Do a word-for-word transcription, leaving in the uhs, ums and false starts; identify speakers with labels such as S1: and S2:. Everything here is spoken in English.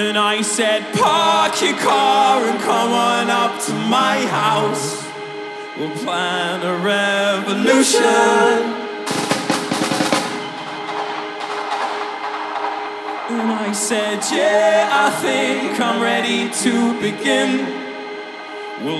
S1: And I said, park your car and come on up to my house. We'll plan a revolution. And I said, yeah, I think I'm ready to begin.